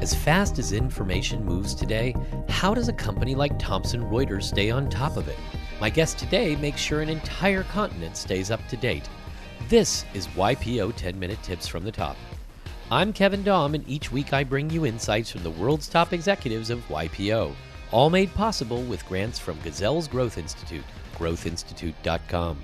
As fast as information moves today, how does a company like Thomson Reuters stay on top of it? My guest today makes sure an entire continent stays up to date. This is YPO 10-Minute Tips from the Top. I'm Kevin Daum, and each week I bring you insights from the world's top executives of YPO, all made possible with grants from Gazelle's Growth Institute, growthinstitute.com.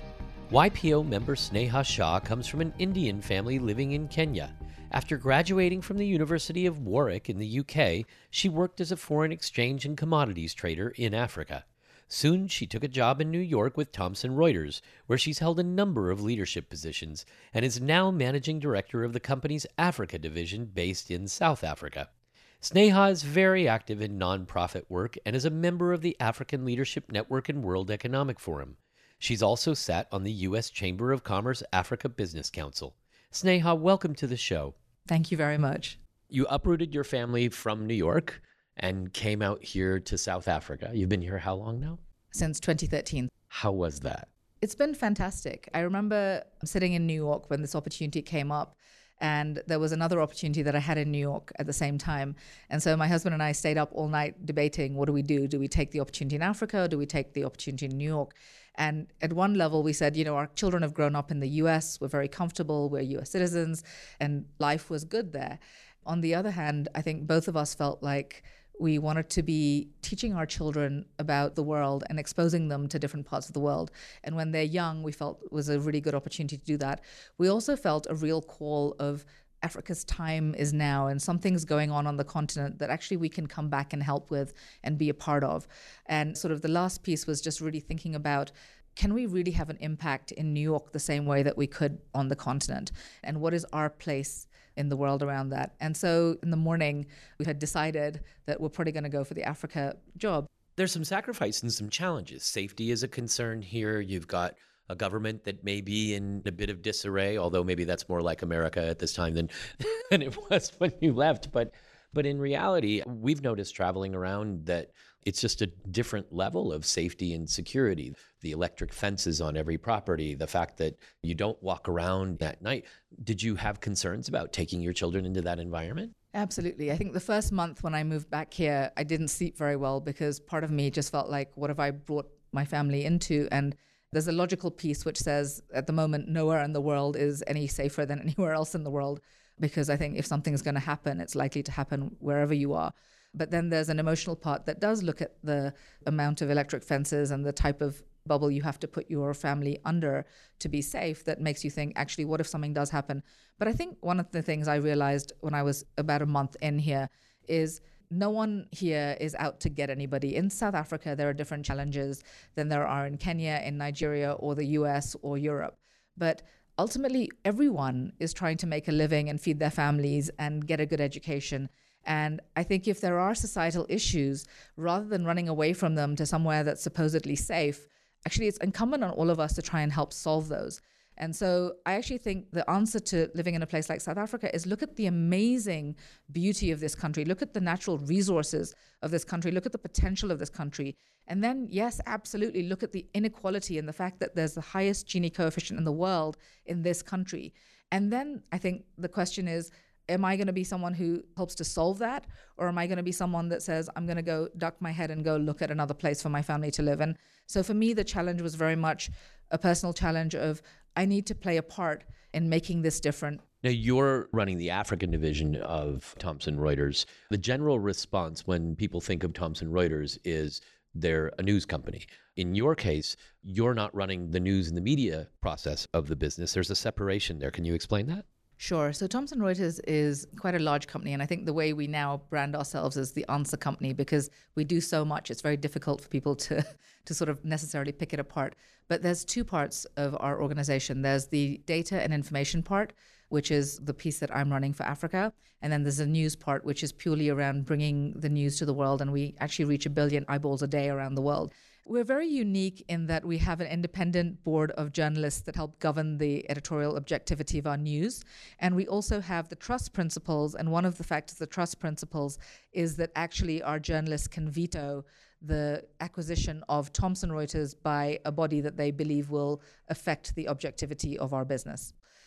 YPO member Sneha Shah comes from an Indian family living in Kenya. After graduating from the University of Warwick in the UK, she worked as a foreign exchange and commodities trader in Africa. Soon, she took a job in New York with Thomson Reuters, where she's held a number of leadership positions and is now managing director of the company's Africa division based in South Africa. Sneha is very active in nonprofit work and is a member of the African Leadership Network and World Economic Forum. She's also sat on the U.S. Chamber of Commerce Africa Business Council. Sneha, welcome to the show. Thank you very much. You uprooted your family from New York and came out here to South Africa. You've been here how long now? Since 2013. How was that? It's been fantastic. I remember sitting in New York when this opportunity came up, and there was another opportunity that I had in New York at the same time. And so my husband and I stayed up all night debating, what do we do? Do we take the opportunity in Africa, or do we take the opportunity in New York? And at one level, we said, our children have grown up in the US, we're very comfortable, we're US citizens, and life was good there. On the other hand, I think both of us felt like we wanted to be teaching our children about the world and exposing them to different parts of the world. And when they're young, we felt it was a really good opportunity to do that. We also felt a real call of Africa's time is now, and something's going on the continent that actually we can come back and help with and be a part of. And sort of the last piece was just really thinking about, can we really have an impact in New York the same way that we could on the continent? And what is our place in the world around that? And so in the morning, we had decided that we're probably going to go for the Africa job. There's some sacrifice and some challenges. Safety is a concern here. You've got a government that may be in a bit of disarray, although maybe that's more like America at this time than it was when you left. But in reality, we've noticed traveling around that it's just a different level of safety and security. The electric fences on every property, the fact that you don't walk around at night. Did you have concerns about taking your children into that environment? Absolutely. I think the first month when I moved back here, I didn't sleep very well because part of me just felt like, what have I brought my family into? And there's a logical piece which says at the moment, nowhere in the world is any safer than anywhere else in the world, because I think if something's going to happen, it's likely to happen wherever you are. But then there's an emotional part that does look at the amount of electric fences and the type of bubble you have to put your family under to be safe that makes you think, actually, what if something does happen? But I think one of the things I realized when I was about a month in here is no one here is out to get anybody. In South Africa, there are different challenges than there are in Kenya, in Nigeria, or the US or Europe. But ultimately, everyone is trying to make a living and feed their families and get a good education. And I think if there are societal issues, rather than running away from them to somewhere that's supposedly safe, actually it's incumbent on all of us to try and help solve those. And so I actually think the answer to living in a place like South Africa is look at the amazing beauty of this country, look at the natural resources of this country, look at the potential of this country. And then, yes, absolutely, look at the inequality and the fact that there's the highest Gini coefficient in the world in this country. And then I think the question is, am I going to be someone who helps to solve that? Or am I going to be someone that says, I'm going to go duck my head and go look at another place for my family to live in? So for me, the challenge was very much a personal challenge of, I need to play a part in making this different. Now, you're running the African division of Thomson Reuters. The general response when people think of Thomson Reuters is they're a news company. In your case, you're not running the news and the media process of the business. There's a separation there. Can you explain that? Sure. So Thomson Reuters is quite a large company, and I think the way we now brand ourselves is the answer company because we do so much. It's very difficult for people to sort of necessarily pick it apart. But there's two parts of our organization. There's the data and information part, which is the piece that I'm running for Africa. And then there's a news part, which is purely around bringing the news to the world. And we actually reach 1 billion eyeballs a day around the world. We're very unique in that we have an independent board of journalists that help govern the editorial objectivity of our news. And we also have the trust principles. And one of the factors of the trust principles is that actually our journalists can veto the acquisition of Thomson Reuters by a body that they believe will affect the objectivity of our business.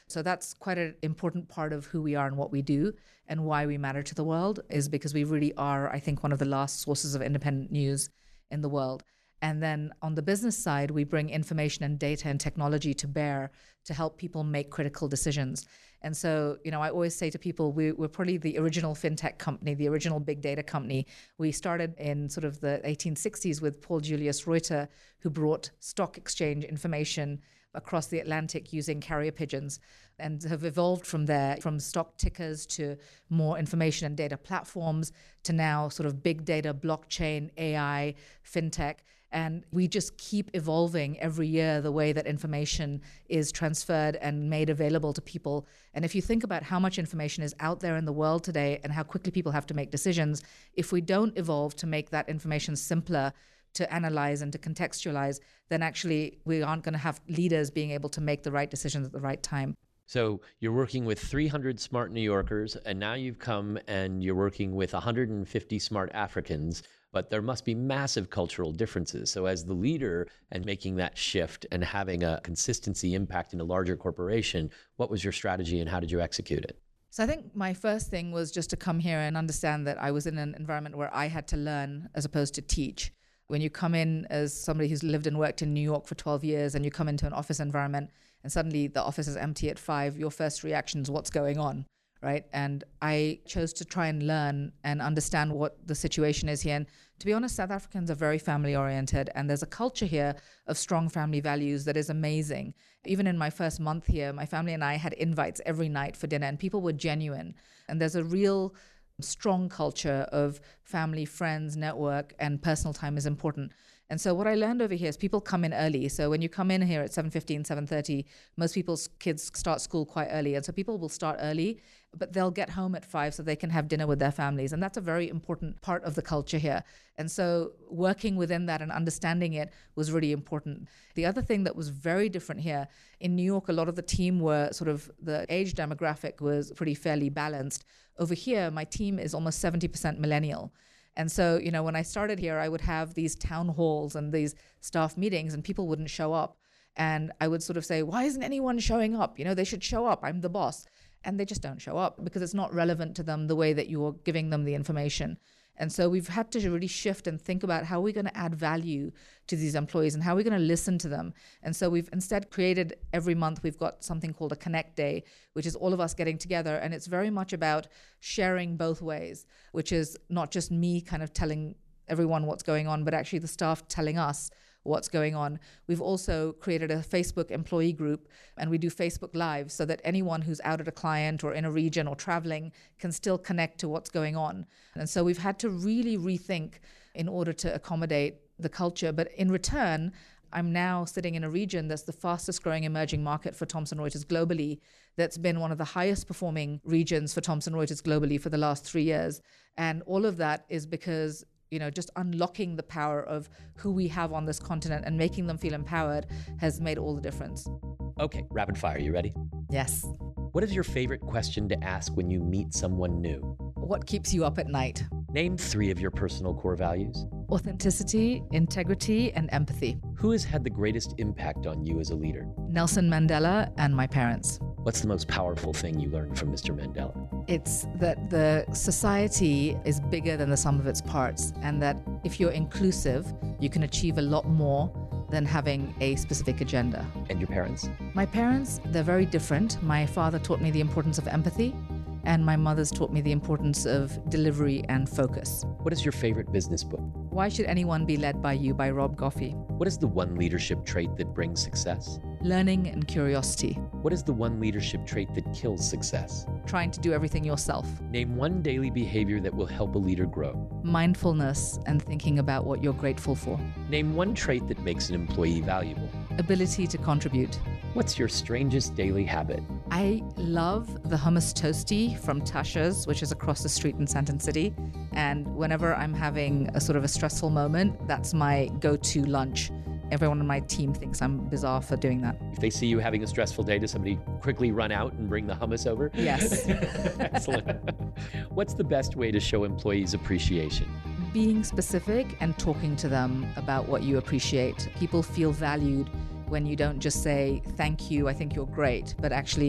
So that's quite an important part of who we are and what we do and why we matter to the world, is because we really are, I think, one of the last sources of independent news in the world. And then on the business side, we bring information and data and technology to bear to help people make critical decisions. And so, I always say to people, we're probably the original fintech company, the original big data company. We started in sort of the 1860s with Paul Julius Reuter, who brought stock exchange information across the Atlantic using carrier pigeons, and have evolved from there, from stock tickers to more information and data platforms to now sort of big data, blockchain, AI, fintech. And we just keep evolving every year the way that information is transferred and made available to people. And if you think about how much information is out there in the world today and how quickly people have to make decisions, if we don't evolve to make that information simpler to analyze and to contextualize, then actually we aren't going to have leaders being able to make the right decisions at the right time. So you're working with 300 smart New Yorkers, and now you've come and you're working with 150 smart Africans, but there must be massive cultural differences. So as the leader and making that shift and having a consistency impact in a larger corporation, what was your strategy and how did you execute it? So I think my first thing was just to come here and understand that I was in an environment where I had to learn as opposed to teach. When you come in as somebody who's lived and worked in New York for 12 years and you come into an office environment and suddenly the office is empty at 5, your first reaction is what's going on, right? And I chose to try and learn and understand what the situation is here. And to be honest, South Africans are very family oriented, and there's a culture here of strong family values that is amazing. Even in my first month here, my family and I had invites every night for dinner, and people were genuine. And there's a real strong culture of family, friends, network, and personal time is important. And so what I learned over here is people come in early. So when you come in here at 7:15, 7:30, most people's kids start school quite early. And so people will start early, but they'll get home at 5 so they can have dinner with their families. And that's a very important part of the culture here. And so working within that and understanding it was really important. The other thing that was very different here, in New York, a lot of the team were sort of, the age demographic was pretty fairly balanced. Over here, my team is almost 70% millennial. And so, when I started here, I would have these town halls and these staff meetings and people wouldn't show up. And I would sort of say, why isn't anyone showing up? They should show up. I'm the boss. And they just don't show up because it's not relevant to them the way that you're giving them the information. And so we've had to really shift and think about how we're going to add value to these employees and how we're going to listen to them. And so we've instead created, every month we've got something called a Connect Day, which is all of us getting together. And it's very much about sharing both ways, which is not just me kind of telling everyone what's going on, but actually the staff telling us what's going on. We've also created a Facebook employee group, and we do Facebook Live so that anyone who's out at a client or in a region or traveling can still connect to what's going on. And so we've had to really rethink in order to accommodate the culture. But in return, I'm now sitting in a region that's the fastest growing emerging market for Thomson Reuters globally, that's been one of the highest performing regions for Thomson Reuters globally for the last 3 years. And all of that is because just unlocking the power of who we have on this continent and making them feel empowered has made all the difference. Okay, rapid fire, you ready? Yes. What is your favorite question to ask when you meet someone new? What keeps you up at night? Name 3 of your personal core values. Authenticity, integrity, and empathy. Who has had the greatest impact on you as a leader? Nelson Mandela and my parents. What's the most powerful thing you learned from Mr. Mandela? It's that the society is bigger than the sum of its parts, and that if you're inclusive, you can achieve a lot more than having a specific agenda. And your parents? My parents, they're very different. My father taught me the importance of empathy, and my mother's taught me the importance of delivery and focus. What is your favorite business book? Why Should Anyone Be Led by You by Rob Goffey. What is the one leadership trait that brings success? Learning and curiosity. What is the one leadership trait that kills success? Trying to do everything yourself. Name one daily behavior that will help a leader grow. Mindfulness and thinking about what you're grateful for. Name one trait that makes an employee valuable. Ability to contribute. What's your strangest daily habit? I love the hummus toasty from Tasha's, which is across the street in Sandton City. And whenever I'm having a sort of a stressful moment, that's my go-to lunch. Everyone on my team thinks I'm bizarre for doing that. If they see you having a stressful day, does somebody quickly run out and bring the hummus over? Yes. Excellent. What's the best way to show employees appreciation? Being specific and talking to them about what you appreciate. People feel valued when you don't just say, thank you, I think you're great, but actually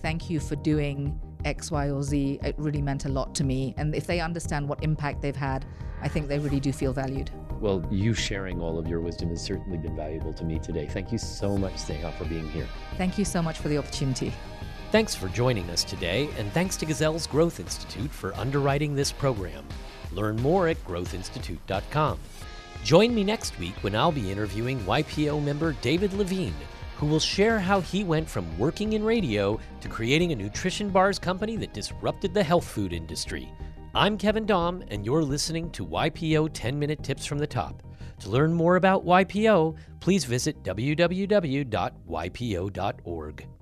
thank you for doing X, Y, or Z. It really meant a lot to me. And if they understand what impact they've had, I think they really do feel valued. Well, you sharing all of your wisdom has certainly been valuable to me today. Thank you so much, Sneha, for being here. Thank you so much for the opportunity. Thanks for joining us today, and thanks to Gazelle's Growth Institute for underwriting this program. Learn more at growthinstitute.com. Join me next week when I'll be interviewing YPO member David Levine, who will share how he went from working in radio to creating a nutrition bars company that disrupted the health food industry. I'm Kevin Daum, and you're listening to YPO 10-Minute Tips from the Top. To learn more about YPO, please visit www.ypo.org.